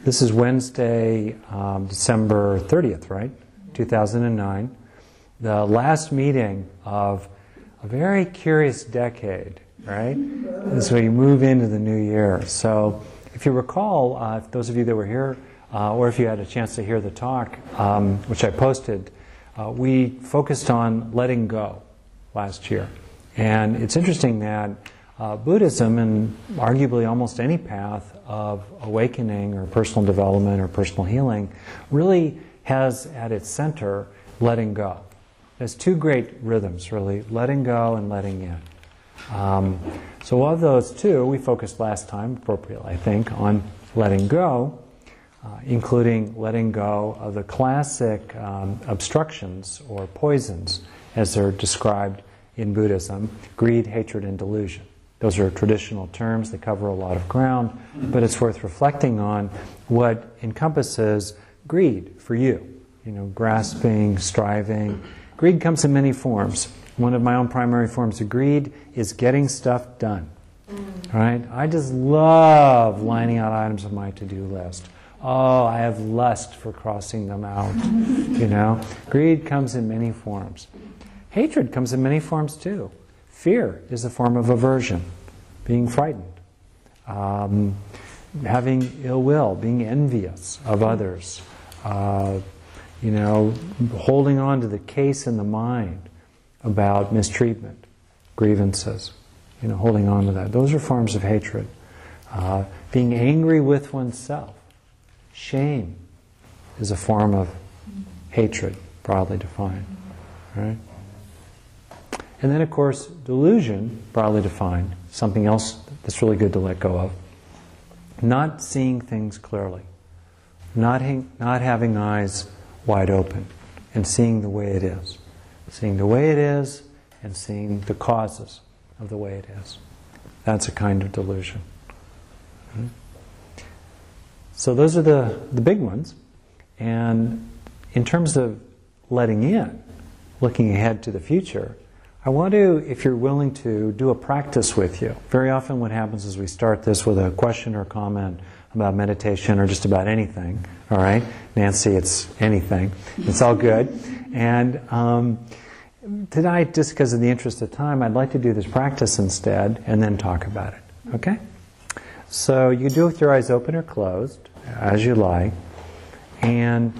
This is Wednesday, December 30th, right? 2009. The last meeting of a very curious decade, right? As we move into the new year. So, if you recall, if those of you that were here, or if you had a chance to hear the talk, which I posted, we focused on letting go last year. And it's interesting that Buddhism, and arguably almost any path of awakening or personal development or personal healing, really has at its center letting go. There's two great rhythms, really, letting go and letting in. So of those two, we focused last time, appropriately I think, on letting go, including letting go of the classic obstructions or poisons, as they're described in Buddhism: greed, hatred, and delusion. Those are traditional terms. They cover a lot of ground, but it's worth reflecting on what encompasses greed for you. You know, grasping, striving. Greed comes in many forms. One of my own primary forms of greed is getting stuff done. Right? I just love lining out items of my to-do list. Oh, I have lust for crossing them out. You know? Greed comes in many forms. Hatred comes in many forms too. Fear is a form of aversion, being frightened, having ill will, being envious of others, holding on to the case in the mind about mistreatment, grievances, holding on to that. Those are forms of hatred. Being angry with oneself. Shame is a form of hatred, broadly defined. Right? And then, of course, delusion, broadly defined, something else that's really good to let go of. Not seeing things clearly. Not having eyes wide open and seeing the way it is. Seeing the way it is and seeing the causes of the way it is. That's a kind of delusion. Right? So those are the big ones. And in terms of letting in, looking ahead to the future, I want to, if you're willing to, do a practice with you. Very often what happens is we start this with a question or comment about meditation or just about anything. All right? Nancy, it's anything. It's all good. And tonight, just because of the interest of time, I'd like to do this practice instead and then talk about it. Okay? So you do it with your eyes open or closed, as you like. And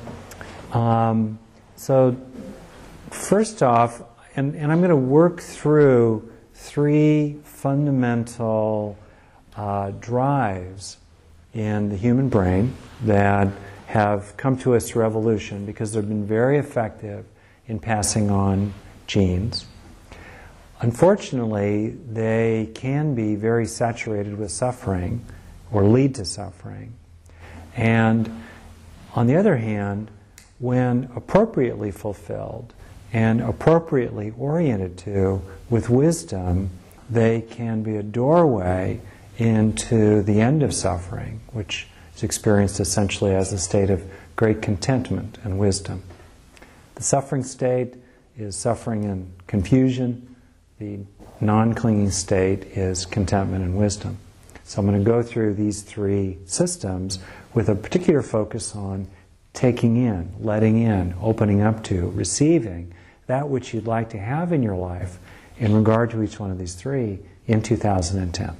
so first off, and I'm going to work through three fundamental drives in the human brain that have come to us through evolution because they've been very effective in passing on genes. Unfortunately, they can be very saturated with suffering or lead to suffering. And on the other hand, when appropriately fulfilled and appropriately oriented to with wisdom, they can be a doorway into the end of suffering, which is experienced essentially as a state of great contentment and wisdom. The suffering state is suffering and confusion. The non-clinging state is contentment and wisdom. So I'm going to go through these three systems with a particular focus on taking in, letting in, opening up to, receiving that which you'd like to have in your life in regard to each one of these three in 2010.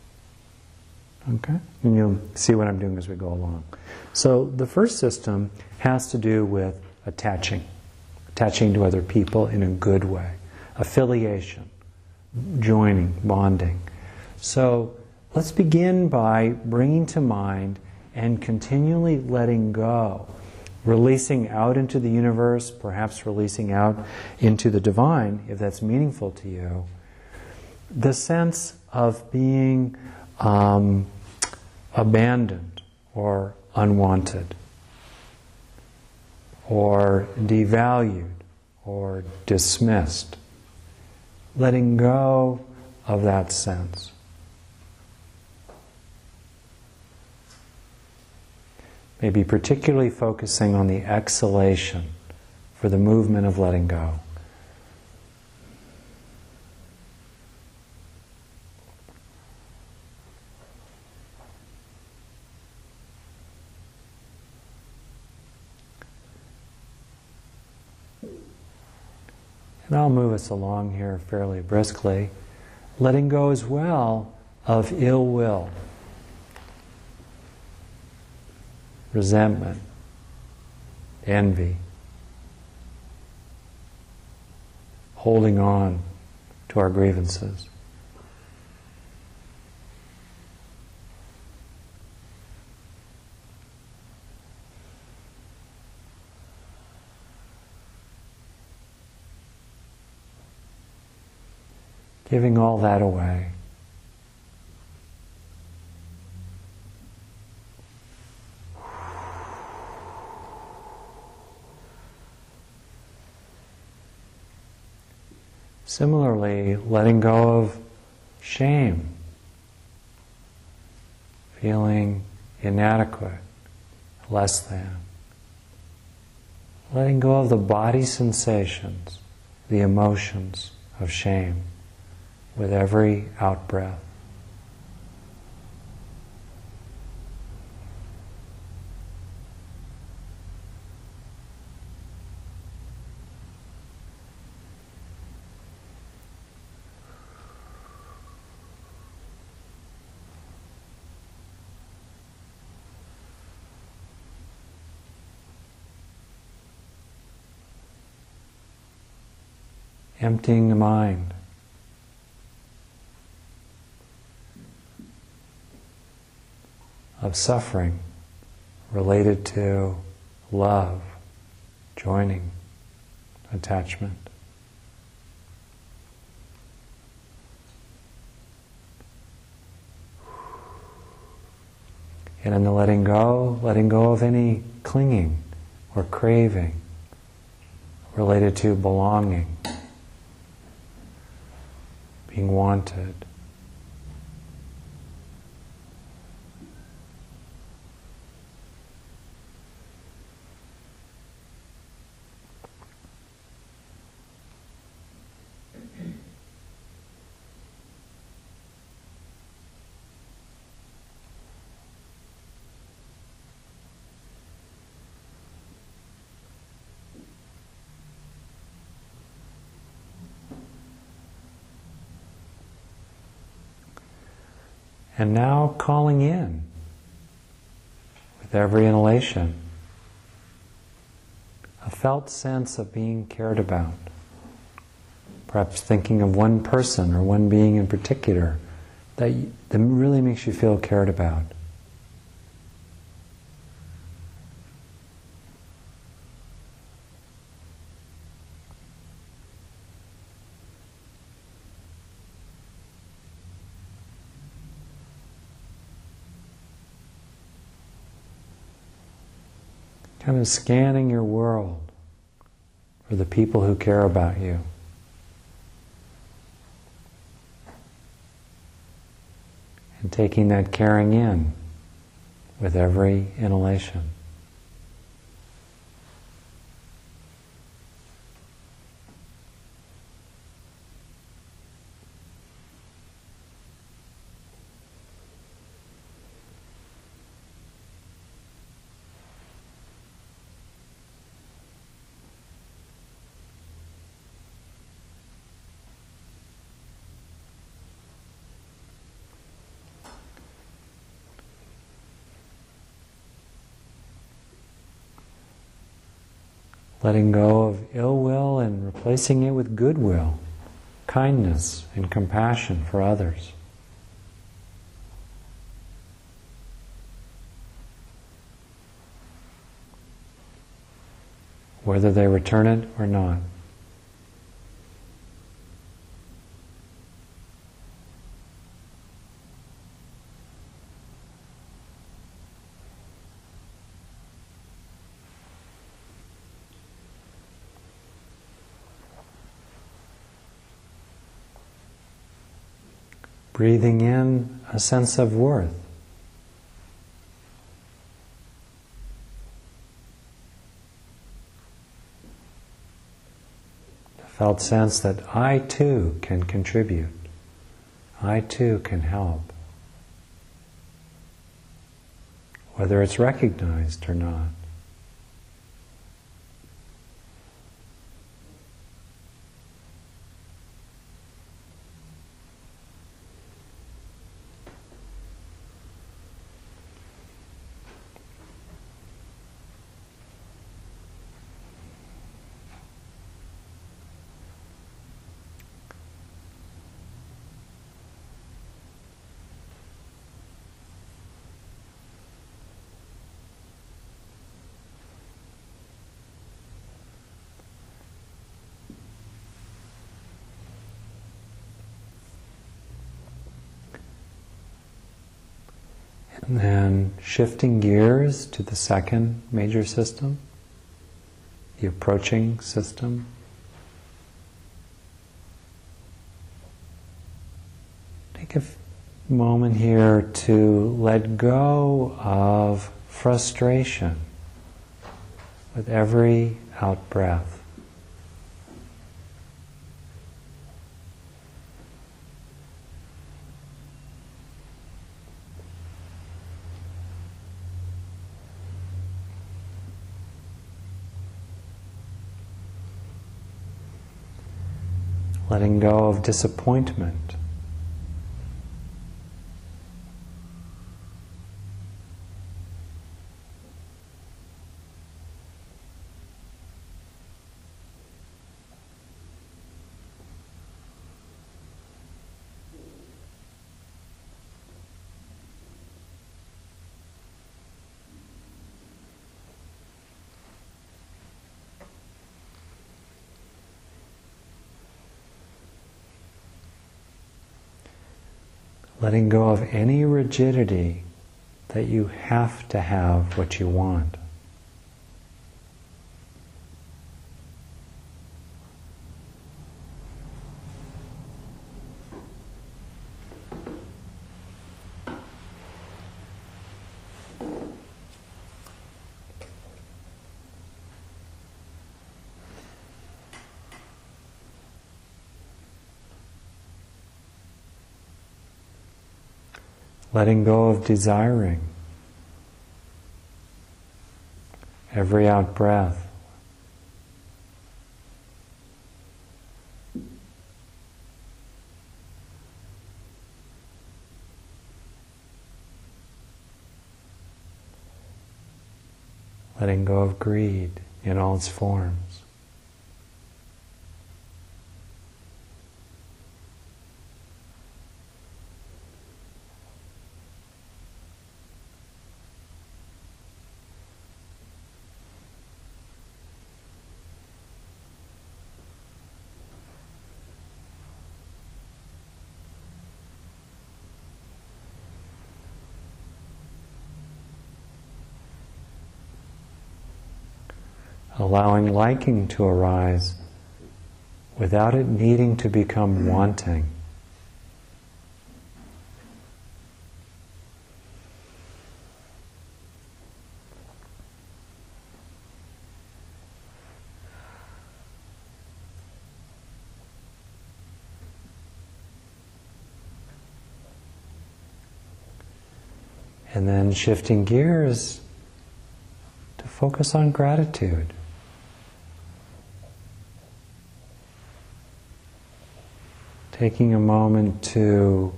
Okay? And you'll see what I'm doing as we go along. So the first system has to do with attaching to other people in a good way, affiliation, joining, bonding. So let's begin by bringing to mind and continually letting go, releasing out into the universe, perhaps releasing out into the divine, if that's meaningful to you, the sense of being abandoned or unwanted or devalued or dismissed. Letting go of that sense. Maybe particularly focusing on the exhalation for the movement of letting go. And I'll move us along here fairly briskly, letting go as well of ill will, resentment, envy, holding on to our grievances. Giving all that away. Similarly, letting go of shame, feeling inadequate, less than. Letting go of the body sensations, the emotions of shame with every out-breath. Emptying the mind. Of suffering related to love, joining, attachment. And in the letting go of any clinging or craving related to belonging, being wanted. And now calling in with every inhalation a felt sense of being cared about. Perhaps thinking of one person or one being in particular that really makes you feel cared about. Kind of scanning your world for the people who care about you. And taking that caring in with every inhalation. Letting go of ill will and replacing it with goodwill, kindness and compassion for others. Whether they return it or not. Breathing in a sense of worth. A felt sense that I too can contribute. I too can help. Whether it's recognized or not. And then shifting gears to the second major system, the approaching system. Take a moment here to let go of frustration with every out breath. Letting go of disappointment. Letting go of any rigidity that you have to have what you want. Letting go of desiring. Every out breath. Letting go of greed in all its forms. Allowing liking to arise without it needing to become wanting. And then shifting gears to focus on gratitude. Taking a moment to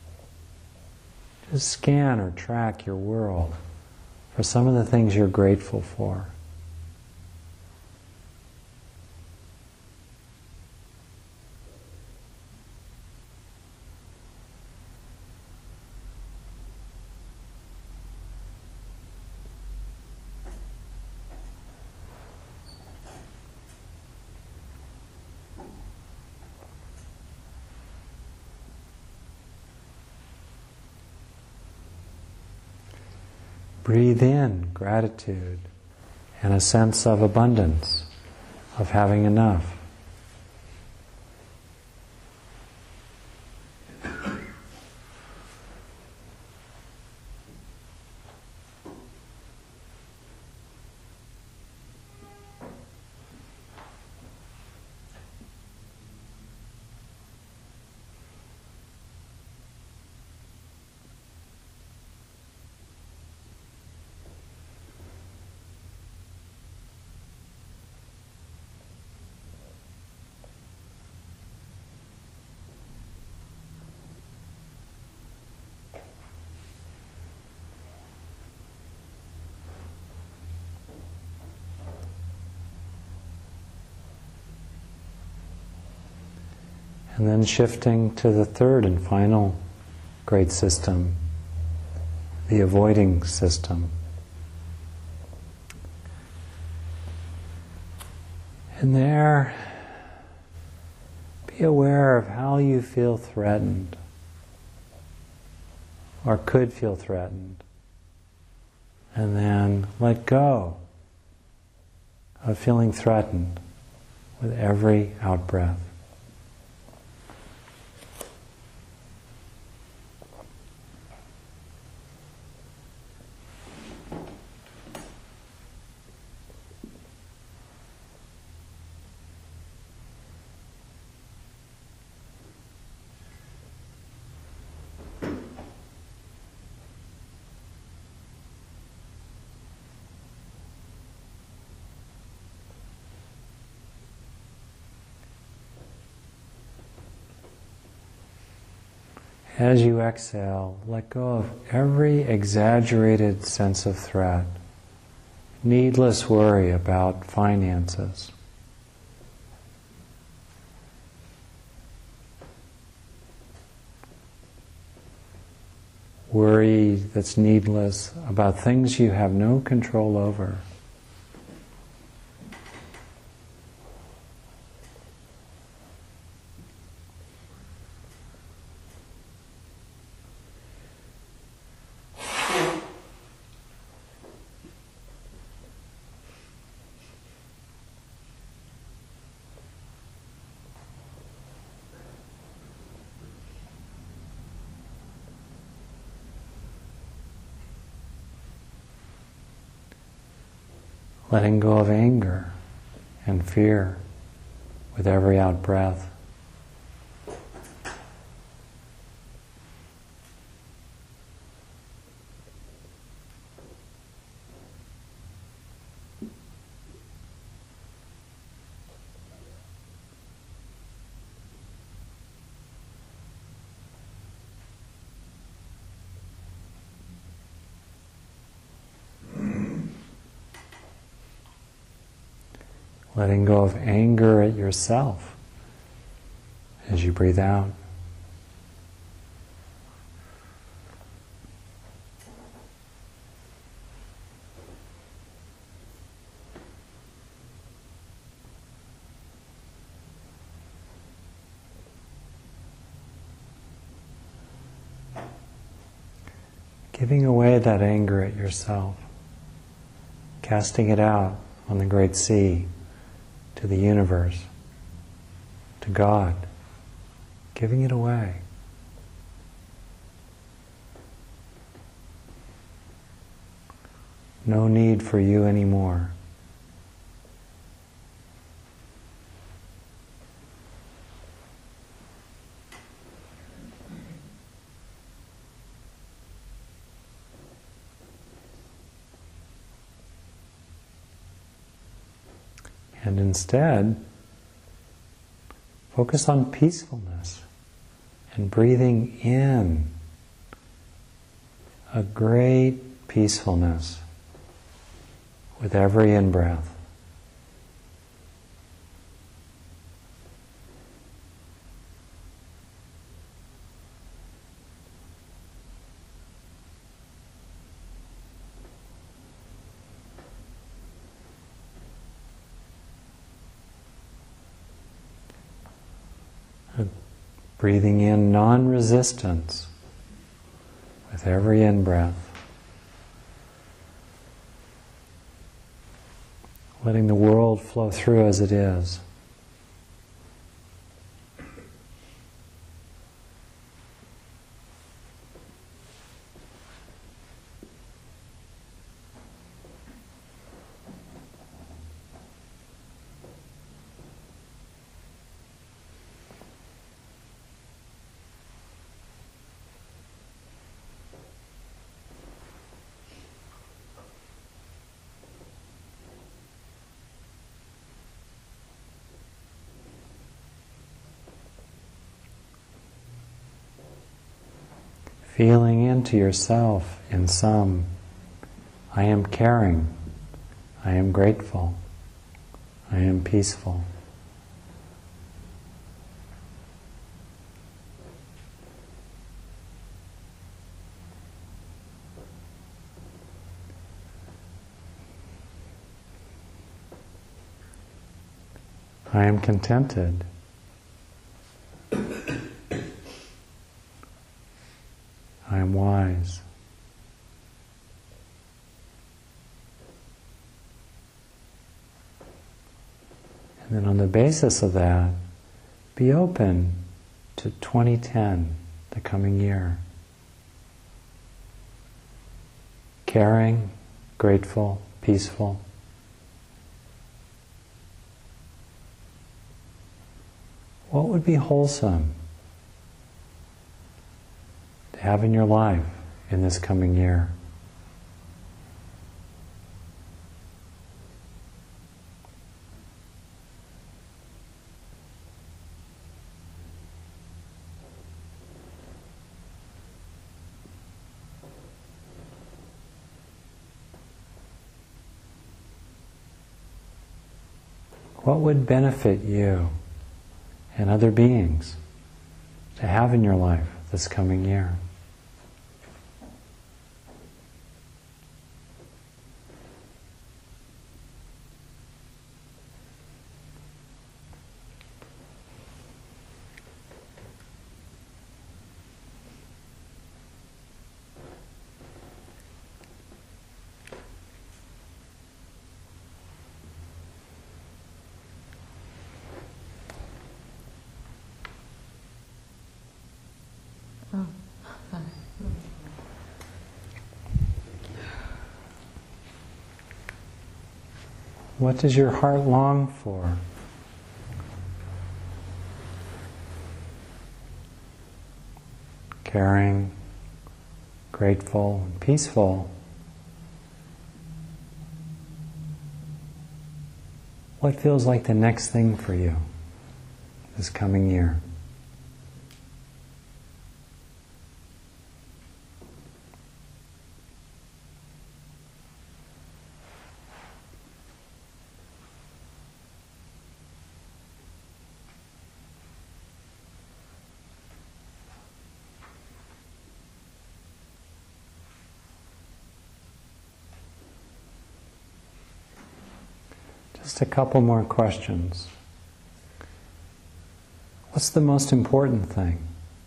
just scan or track your world for some of the things you're grateful for. Breathe in gratitude and a sense of abundance, of having enough. And then shifting to the third and final great system, the avoiding system. And there, be aware of how you feel threatened or could feel threatened And then let go of feeling threatened with every out-breath. As you exhale, let go of every exaggerated sense of threat, needless worry about finances, worry that's needless about things you have no control over. Letting go of anger and fear with every out-breath. Letting go of anger at yourself as you breathe out. Giving away that anger at yourself, casting it out on the great sea, to the universe, to God, giving it away. No need for you anymore. And instead, focus on peacefulness and breathing in a great peacefulness with every in-breath. Breathing in non-resistance with every in-breath. Letting the world flow through as it is. Feeling into yourself in some, I am caring, I am grateful, I am peaceful. I am contented. I am wise. And then on the basis of that, be open to 2010, the coming year. Caring, grateful, peaceful. What would be wholesome to have in your life in this coming year? What would benefit you and other beings to have in your life this coming year? What does your heart long for? Caring, grateful, and peaceful. What feels like the next thing for you this coming year? Just a couple more questions. What's the most important thing?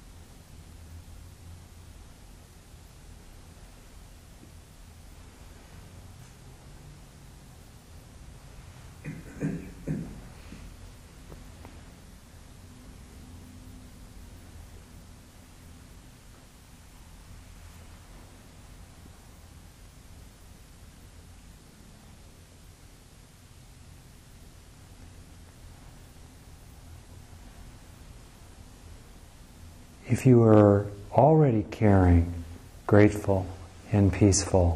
If you are already caring, grateful, and peaceful,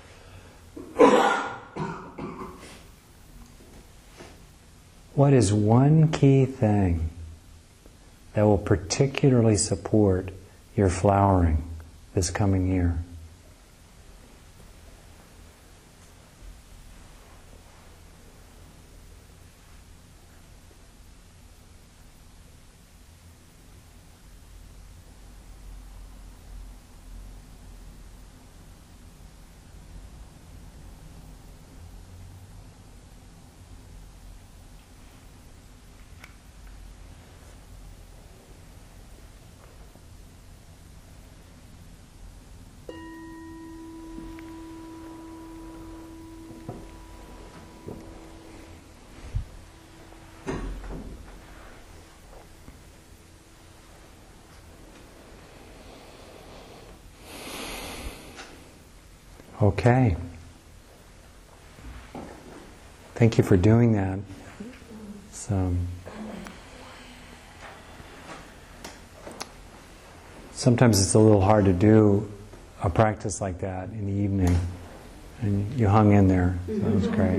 what is one key thing that will particularly support your flowering this coming year? Okay. Thank you for doing that. Sometimes it's a little hard to do a practice like that in the evening. And you hung in there, so that was great.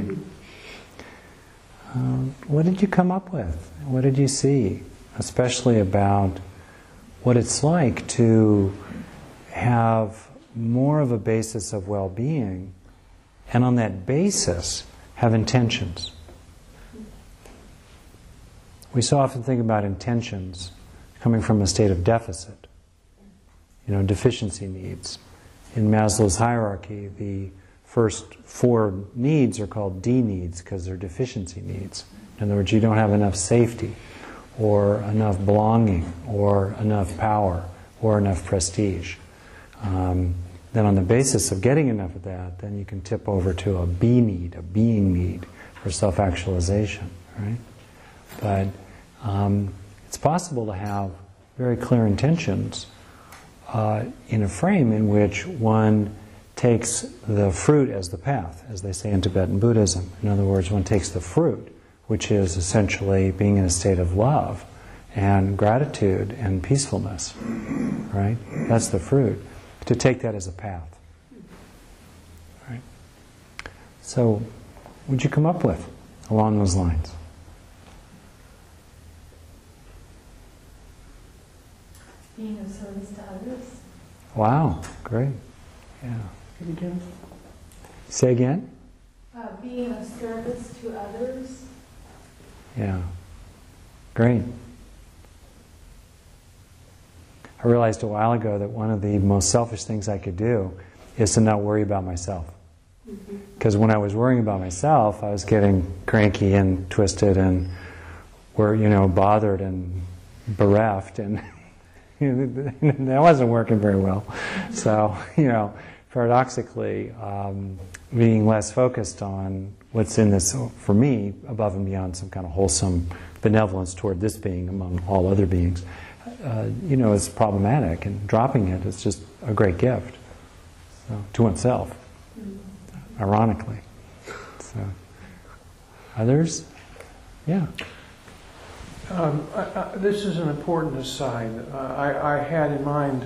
What did you come up with? What did you see? Especially about what it's like to have more of a basis of well-being, and on that basis have intentions. We so often think about intentions coming from a state of deficit, deficiency needs. In Maslow's hierarchy, the first 4 needs are called D needs because they're deficiency needs. In other words, you don't have enough safety, or enough belonging, or enough power, or enough prestige. Then on the basis of getting enough of that, then you can tip over to a B need, a being need for self-actualization, right? But it's possible to have very clear intentions in a frame in which one takes the fruit as the path, as they say in Tibetan Buddhism. In other words, one takes the fruit, which is essentially being in a state of love and gratitude and peacefulness, right? That's the fruit. To take that as a path, right? So, what would you come up with along those lines? Being of service to others. Wow, great. Yeah. Again? Say again? Being of service to others. Yeah. Great. I realized a while ago that one of the most selfish things I could do is to not worry about myself. Because when I was worrying about myself, I was getting cranky and twisted and bothered and bereft, and that wasn't working very well. So, paradoxically, being less focused on what's in this, for me, above and beyond some kind of wholesome benevolence toward this being among all other beings, is problematic, and dropping it is just a great gift to oneself, ironically. So, others? Yeah. This is an important aside. I had in mind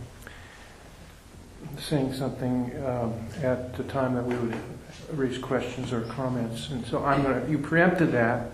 saying something at the time that we would raise questions or comments, and so you preempted that.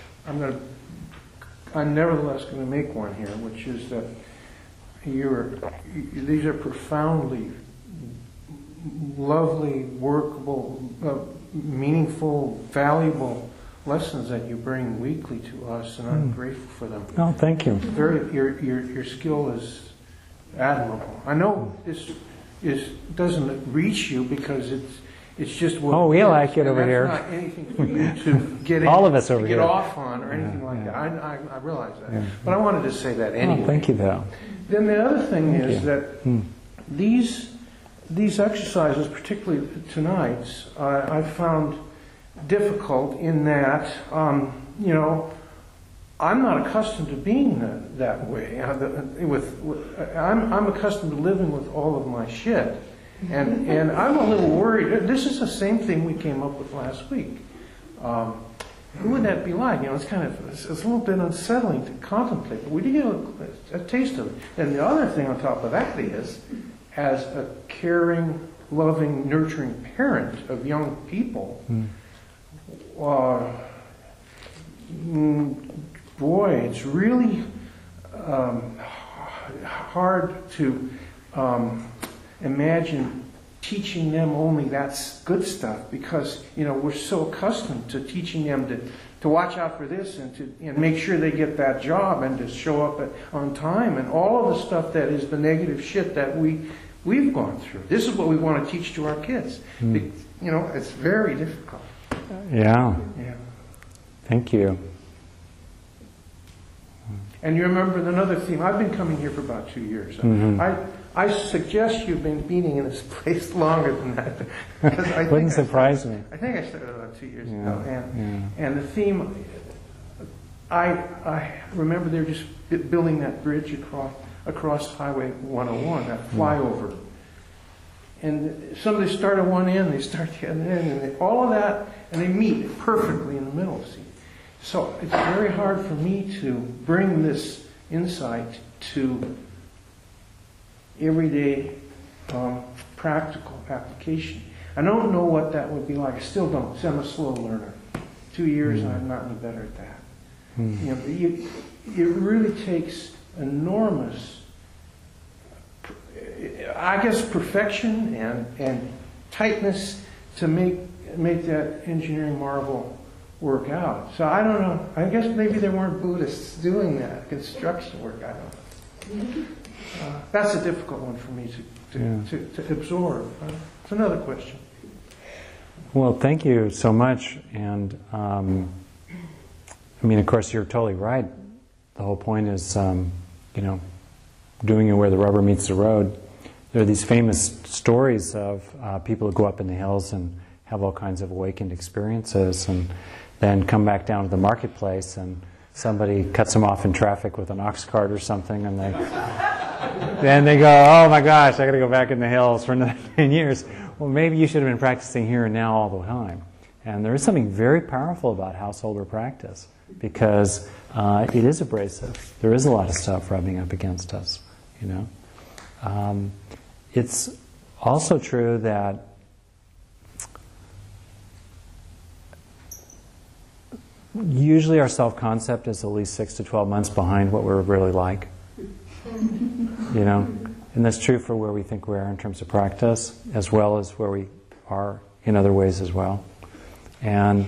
I'm nevertheless going to make one here, which is that these are profoundly lovely, workable, meaningful, valuable lessons that you bring weekly to us, and I'm grateful for them. Oh, thank you. Your skill is admirable. I know this doesn't reach you because it's just what. Oh, we like it over here. That's not anything for you to get all of us over get here. off on or anything like that. I realize that, but I wanted to say that anyway. Oh, thank you, though. Then the other thing is that these exercises, particularly tonight's, I found difficult in that, I'm not accustomed to being that way. I'm accustomed to living with all of my shit, and I'm a little worried. This is the same thing we came up with last week. Who would that be like? It's a little bit unsettling to contemplate, but we did get a taste of it. And the other thing on top of that is, as a caring, loving, nurturing parent of young people. Boy, it's really hard to imagine teaching them only that good stuff, because we're so accustomed to teaching them to watch out for this and make sure they get that job and to show up on time and all of the stuff that is the negative shit that we've gone through. This is what we want to teach to our kids. It's very difficult. Yeah. Thank you. And you remember another theme. I've been coming here for about 2 years. I suggest you've been being in this place longer than that. Wouldn't surprise me. I think I started about 2 years ago. And the theme, I remember they were just building that bridge across Highway 101, that flyover. And somebody start at one end, they start the other end, and all of that, and they meet perfectly in the middle. See, so it's very hard for me to bring this insight to everyday practical application. I don't know what that would be like. I still don't. I'm a slow learner. 2 years, and I'm not any better at that. It really takes enormous, I guess, perfection and tightness to make that engineering marvel work out. So I don't know. I guess maybe there weren't Buddhists doing that construction work. I don't know. That's a difficult one for me to absorb. It's another question. Well, thank you so much. And of course, you're totally right. The whole point is, doing it where the rubber meets the road. There are these famous stories of people who go up in the hills and have all kinds of awakened experiences, and then come back down to the marketplace and somebody cuts them off in traffic with an ox cart or something, and then they go, oh my gosh, I got to go back in the hills for another 10 years. Well, maybe you should have been practicing here and now all the time. And there is something very powerful about householder practice, because it is abrasive. There is a lot of stuff rubbing up against us, you know. It's also true that usually our self-concept is at least 6 to 12 months behind what we're really like. You know? And that's true for where we think we are in terms of practice, as well as where we are in other ways as well. And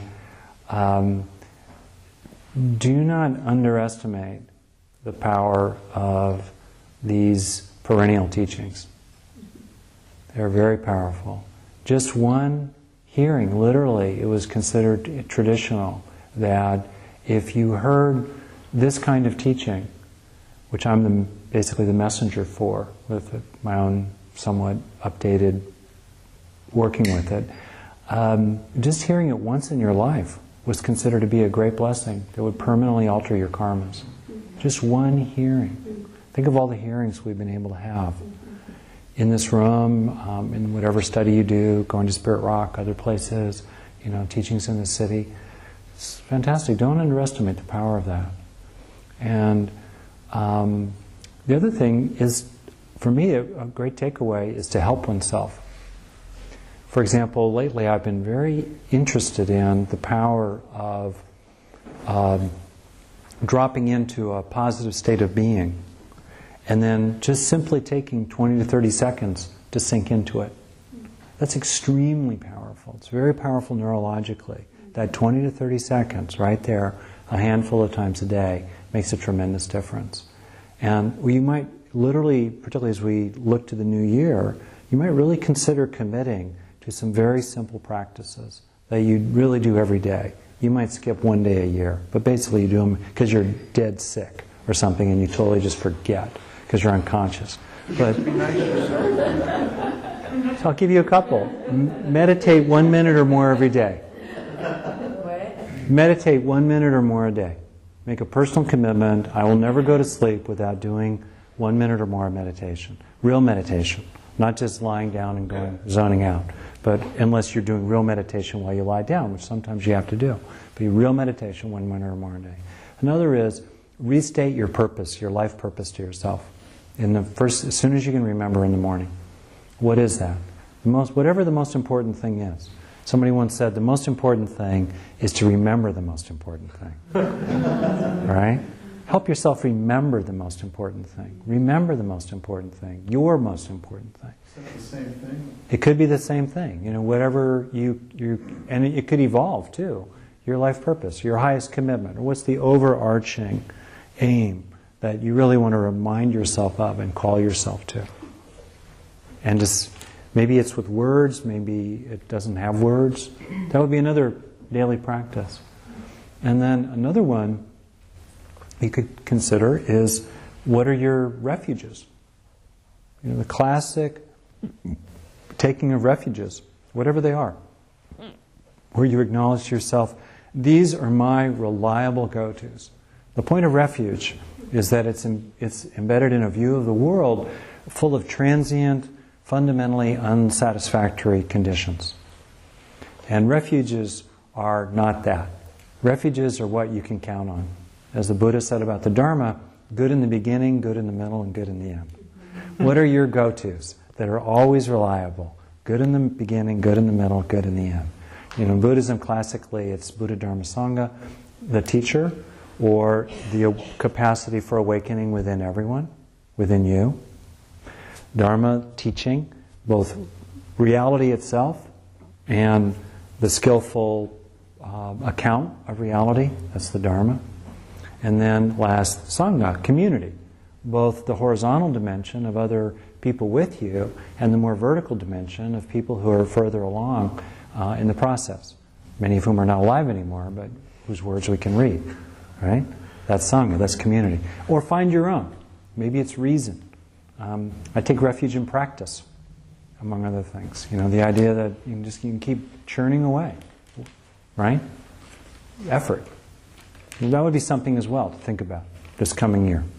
do not underestimate the power of these perennial teachings. They're very powerful. Just one hearing, literally, it was considered traditional that if you heard this kind of teaching, which I'm basically the messenger for, with my own somewhat updated working with it, just hearing it once in your life was considered to be a great blessing that would permanently alter your karmas. Just one hearing. Think of all the hearings we've been able to have in this room, in whatever study you do, going to Spirit Rock, other places, you know, teachings in the city. It's fantastic. Don't underestimate the power of that. And the other thing is, for me, a great takeaway is to help oneself. For example, lately I've been very interested in the power of dropping into a positive state of being and then just simply taking 20 to 30 seconds to sink into it. That's extremely powerful. It's very powerful neurologically. That 20 to 30 seconds right there, a handful of times a day, makes a tremendous difference. And you might literally, particularly as we look to the new year, you might really consider committing to some very simple practices that you really do every day. You might skip one day a year, but basically you do them because you're dead sick or something and you totally just forget because you're unconscious. But so I'll give you a couple. Meditate 1 minute or more every day. Meditate 1 minute or more a day. Make a personal commitment. I will never go to sleep without doing 1 minute or more of meditation. Real meditation. Not just lying down and going zoning out. But unless you're doing real meditation while you lie down, which sometimes you have to do. But real meditation 1 minute or more a day. Another is restate your purpose, your life purpose to yourself. As soon as you can remember in the morning. What is that? Whatever the most important thing is. Somebody once said the most important thing is to remember the most important thing. Right? Help yourself remember the most important thing. Remember the most important thing. Your most important thing. Is that the same thing? It could be the same thing. You know, whatever and it could evolve too. Your life purpose, your highest commitment, or what's the overarching aim that you really want to remind yourself of and call yourself to. And just maybe it's with words, maybe it doesn't have words. That would be another daily practice. And then another one you could consider is, what are your refuges? You know, the classic taking of refuges, whatever they are, where you acknowledge to yourself, these are my reliable go-tos. The point of refuge is that it's embedded in a view of the world full of transient, fundamentally unsatisfactory conditions. And refuges are not that. Refuges are what you can count on. As the Buddha said about the Dharma, good in the beginning, good in the middle, and good in the end. What are your go-tos that are always reliable? Good in the beginning, good in the middle, good in the end. You know, in Buddhism, classically, it's Buddha, Dharma, Sangha, the teacher, or the capacity for awakening within everyone, within you. Dharma, teaching, both reality itself and the skillful account of reality. That's the Dharma. And then last, Sangha, community. Both the horizontal dimension of other people with you and the more vertical dimension of people who are further along in the process. Many of whom are not alive anymore, but whose words we can read. Right? That's Sangha, that's community. Or find your own. Maybe it's reason. I take refuge in practice, among other things. You know, the idea that you can keep churning away. Right? Effort. Well, that would be something as well to think about this coming year.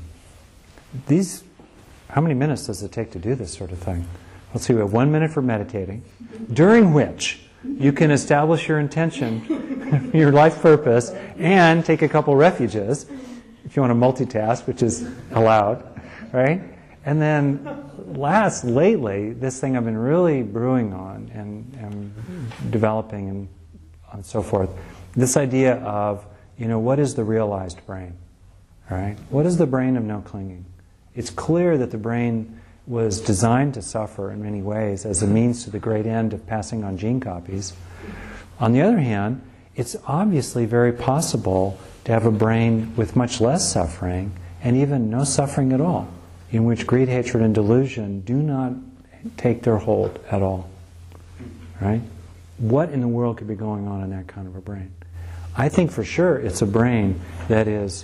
How many minutes does it take to do this sort of thing? Let's see, we have 1 minute for meditating, during which you can establish your intention, your life purpose, and take a couple refuges, if you want to multitask, which is allowed, right? And then lately, this thing I've been really brewing on and developing and so forth, this idea of, what is the realized brain, right? What is the brain of no clinging? It's clear that the brain was designed to suffer in many ways as a means to the great end of passing on gene copies. On the other hand, it's obviously very possible to have a brain with much less suffering and even no suffering at all, in which greed, hatred, and delusion do not take their hold at all. Right? What in the world could be going on in that kind of a brain? I think for sure it's a brain that is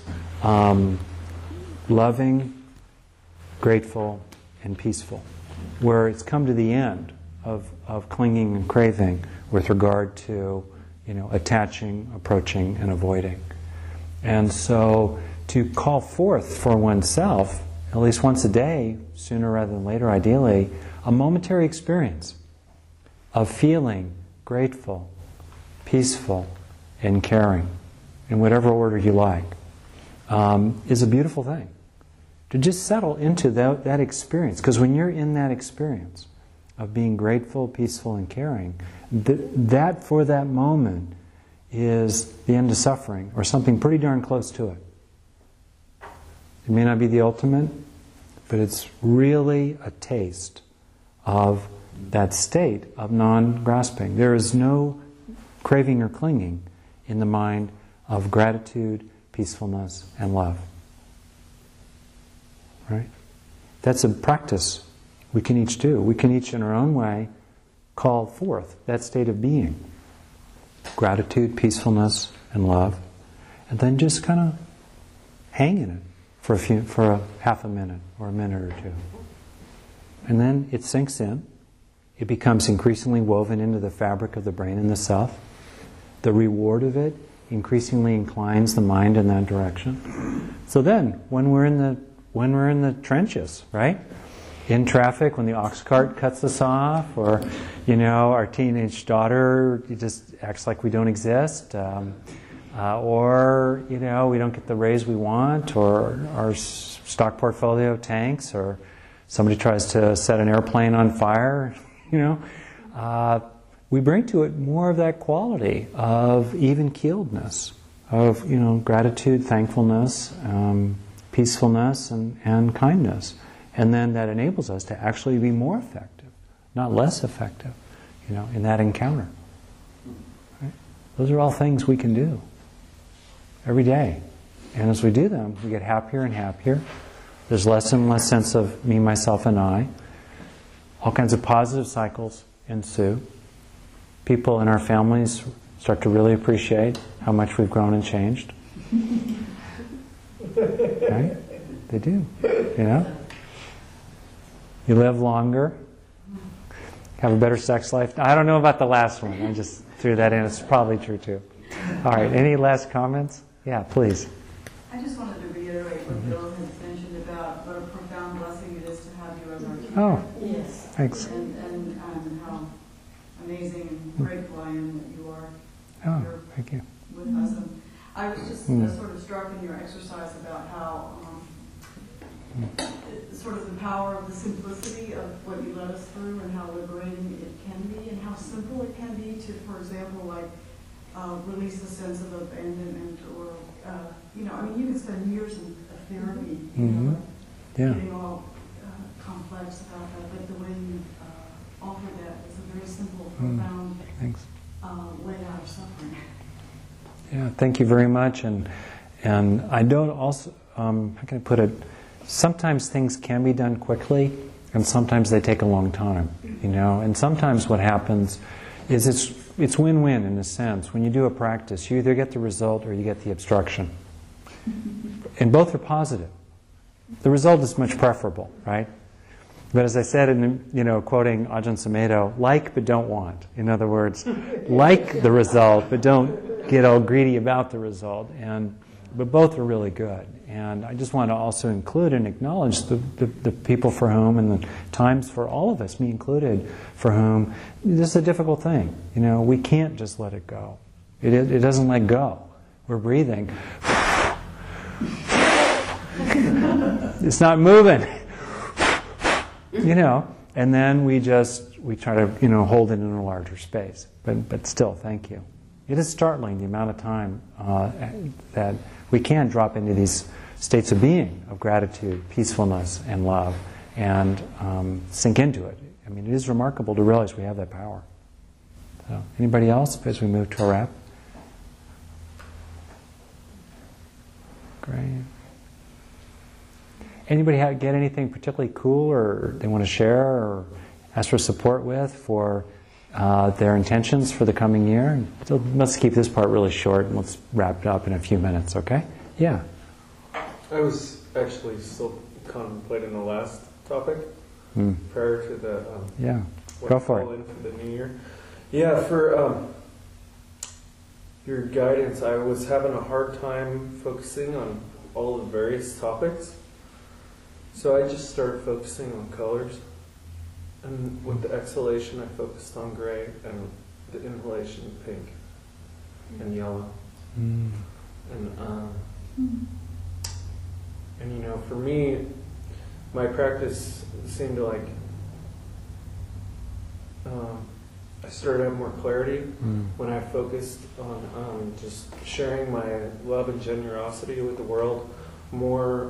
loving, grateful, and peaceful, where it's come to the end of clinging and craving with regard to, attaching, approaching, and avoiding. And so to call forth for oneself, at least once a day, sooner rather than later ideally, a momentary experience of feeling grateful, peaceful, and caring, in whatever order you like, is a beautiful thing. To just settle into that experience. Because when you're in that experience of being grateful, peaceful, and caring, that for that moment is the end of suffering, or something pretty darn close to it. It may not be the ultimate, but it's really a taste of that state of non-grasping. There is no craving or clinging in the mind of gratitude, peacefulness, and love. Right? That's a practice we can each do. We can each in our own way call forth that state of being. Gratitude, peacefulness, and love. And then just kind of hang in it for a half a minute or a minute or two. And then it sinks in. It becomes increasingly woven into the fabric of the brain and the self. The reward of it increasingly inclines the mind in that direction. So then, when we're in the trenches, right? In traffic, when the ox cart cuts us off, or, our teenage daughter just acts like we don't exist, or, we don't get the raise we want, or our stock portfolio tanks, or somebody tries to set an airplane on fire, we bring to it more of that quality of even-keeledness, of, gratitude, thankfulness, peacefulness, and kindness. And then that enables us to actually be more effective, not less effective, in that encounter. Right? Those are all things we can do every day. And as we do them, we get happier and happier. There's less and less sense of me, myself, and I. All kinds of positive cycles ensue. People in our families start to really appreciate how much we've grown and changed. Right? They do. You live longer, have a better sex life. I don't know about the last one. I just threw that in. It's probably true too. All right. Any last comments? Yeah, please. I just wanted to reiterate what Bill has mentioned about what a profound blessing it is to have you as our teacher. Oh, yes. Thanks. And how amazing and grateful I am that you are here thank you. with us. And I was just sort of struck in your exercise about how sort of the power of the simplicity of what you led us through, and how liberating it can be, and how simple it can be to, for example, like release a sense of abandonment, or you can spend years in therapy, getting all complex about that, but the way you offer that is a very simple, profound way out of suffering. Yeah, thank you very much. And I don't also, how can I put it? Sometimes things can be done quickly, and sometimes they take a long time, And sometimes what happens is it's win-win in a sense. When you do a practice, you either get the result or you get the obstruction. And both are positive. The result is much preferable, right? But as I said in, quoting Ajahn Sumedho, like but don't want. In other words, like the result, but don't get all greedy about the result. And but both are really good. And I just want to also include and acknowledge the people for whom, and the times for all of us, me included, for whom this is a difficult thing. We can't just let it go. It doesn't let go. We're breathing. It's not moving. And then we try to, hold it in a larger space. But still, thank you. It is startling the amount of time that we can drop into these states of being, of gratitude, peacefulness, and love, and sink into it. I mean, it is remarkable to realize we have that power. So, anybody else as we move to a wrap? Great. Anybody get anything particularly cool or they want to share or ask for support with for their intentions for the coming year? So let's keep this part really short and let's wrap it up in a few minutes, okay? Yeah. I was actually still contemplating the last topic prior to the go for it. In for the new year. Yeah, for your guidance, I was having a hard time focusing on all the various topics. So I just started focusing on colors. And with the exhalation, I focused on gray, and the inhalation, pink and yellow. And for me, my practice seemed to I started to have more clarity when I focused on just sharing my love and generosity with the world more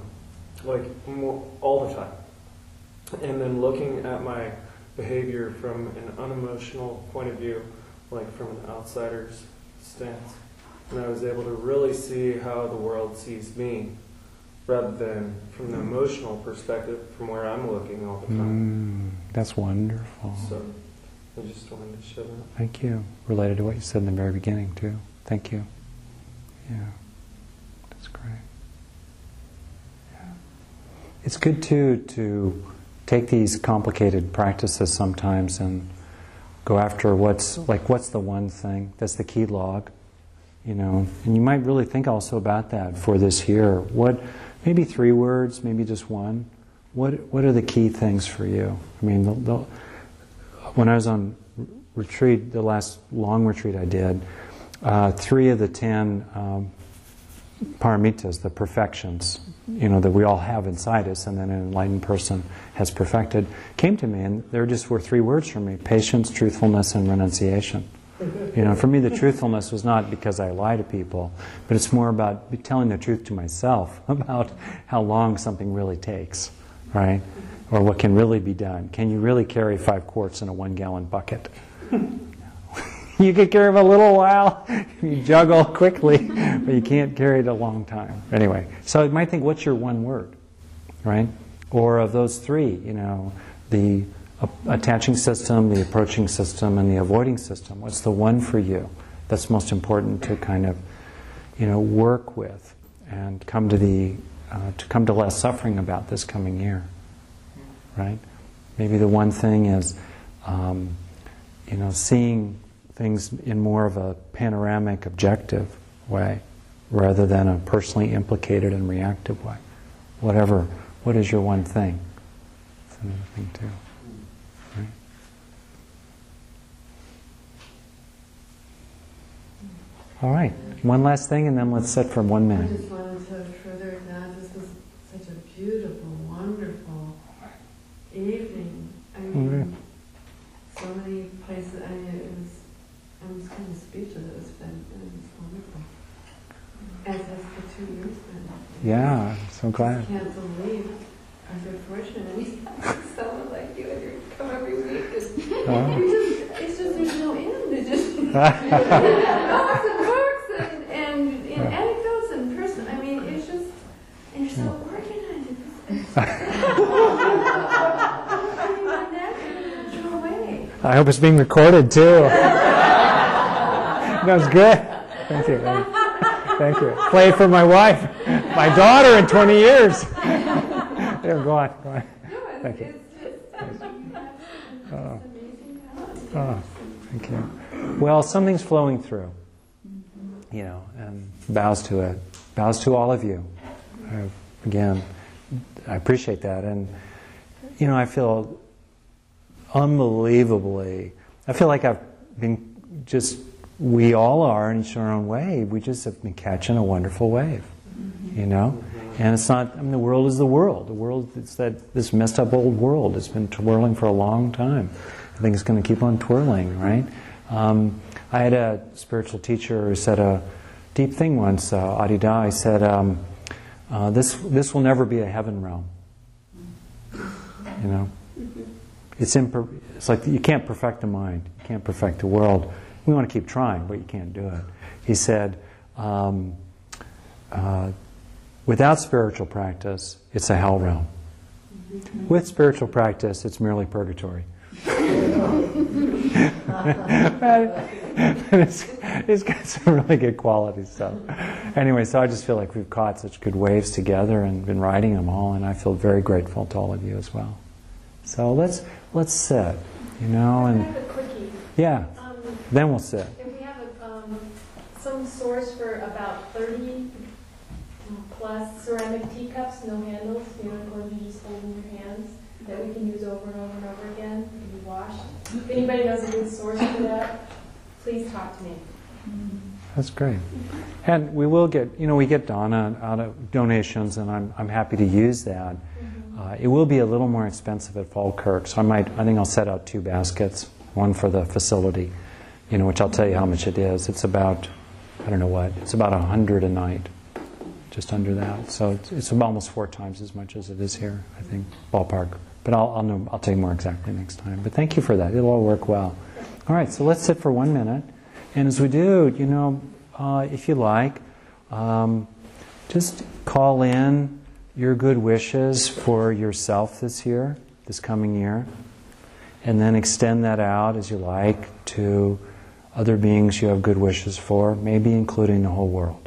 all the time. And then looking at my behavior from an unemotional point of view, like from an outsider's stance. And I was able to really see how the world sees me, rather than from the emotional perspective from where I'm looking all the time. That's wonderful. So I just wanted to share that. Thank you. Related to what you said in the very beginning, too. Thank you. Yeah. That's great. Yeah. It's good, too, to take these complicated practices sometimes and go after what's the one thing that's the key log, and you might really think also about that for this year. What, maybe 3 words, maybe just one. What are the key things for you? I mean, when I was on retreat, the last long retreat I did, 3 of the 10 paramitas, the perfections, that we all have inside us, and then an enlightened person has perfected, came to me, and there just were 3 words for me: patience, truthfulness, and renunciation. For me, the truthfulness was not because I lie to people, but it's more about telling the truth to myself about how long something really takes, right? Or what can really be done. Can you really carry 5 quarts in a 1-gallon bucket? You can carry them a little while, you juggle quickly, but you can't carry it a long time. Anyway, so you might think, what's your one word, right? Or of those 3, the attaching system, the approaching system, and the avoiding system. What's the one for you that's most important to kind of, work with and come to less suffering about this coming year, right? Maybe the one thing is, seeing things in more of a panoramic, objective way, rather than a personally implicated and reactive way. Whatever. What is your one thing? That's another thing too. Right? All right. One last thing, and then let's sit for 1 minute. I just wanted to further acknowledge this was such a beautiful, wonderful evening. I mean, so many places. I mean, I was kind of speechless. It was wonderful. As has for 2 years now. Yeah, I'm so glad. I can't believe I'm so fortunate to have someone like you, and you come every week. It's just there's no end. It's just books and books and anecdotes and person. I mean, it's just, and you're so organized. I hope it's being recorded too. That was good. Thank you. Thank you. Play it for my wife, my daughter in 20 years. Yeah, go on. Thank you. Thank you. Well, something's flowing through, and bows to it. bows to all of you. Again, I appreciate that. And, I feel unbelievably, I feel like I've been we all are in each our own way. We just have been catching a wonderful wave, And it's not, the world is the world. The world, it's this messed up old world. It's been twirling for a long time. I think it's going to keep on twirling, right? I had a spiritual teacher who said a deep thing once, Adi Da. He said, this will never be a heaven realm. It's like you can't perfect the mind. You can't perfect the world. We want to keep trying, but you can't do it. He said, without spiritual practice, it's a hell realm. With spiritual practice, it's merely purgatory. It's got some really good qualities. So, anyway, so I just feel like we've caught such good waves together and been riding them all, and I feel very grateful to all of you as well. So let's sit, and I have a quickie. Yeah. Then we'll sit. If we have some source for about 30 plus ceramic teacups, no handles, the ones you just hold in your hands, that we can use over and over and over again, can be washed. If anybody knows a good source for that, please talk to me. That's great. And we will get, we get Donna out of donations, and I'm happy to use that. It will be a little more expensive at Falkirk, so I think I'll set out 2 baskets, one for the facility, which I'll tell you how much it is. It's about, I don't know what, it's about $100 a night, just under that. So it's almost 4 times as much as it is here, I think, ballpark. But I'll tell you more exactly next time. But thank you for that. It'll all work well. All right, so let's sit for 1 minute. And as we do, if you like, just call in your good wishes for yourself this year, this coming year, and then extend that out as you like to other beings you have good wishes for, maybe including the whole world.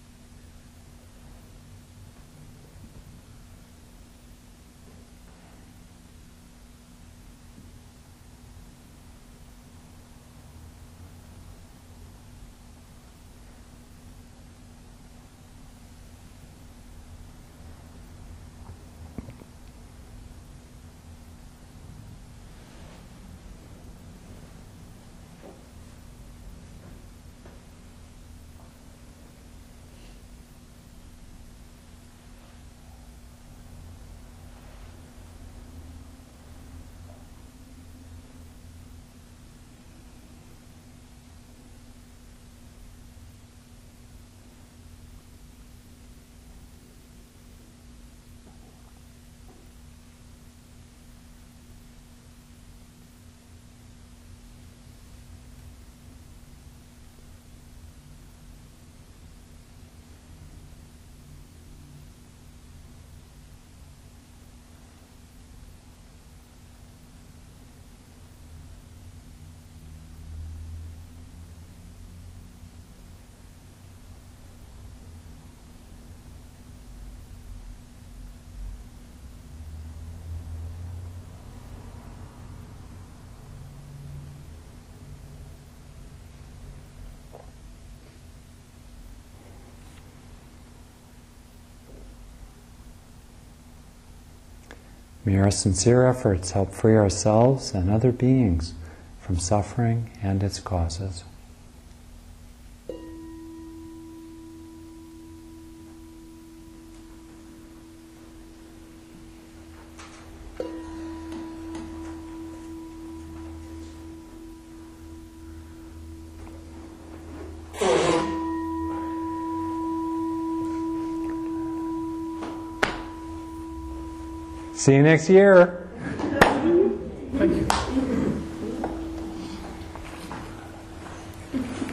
May our sincere efforts help free ourselves and other beings from suffering and its causes. See you next year. Thank you.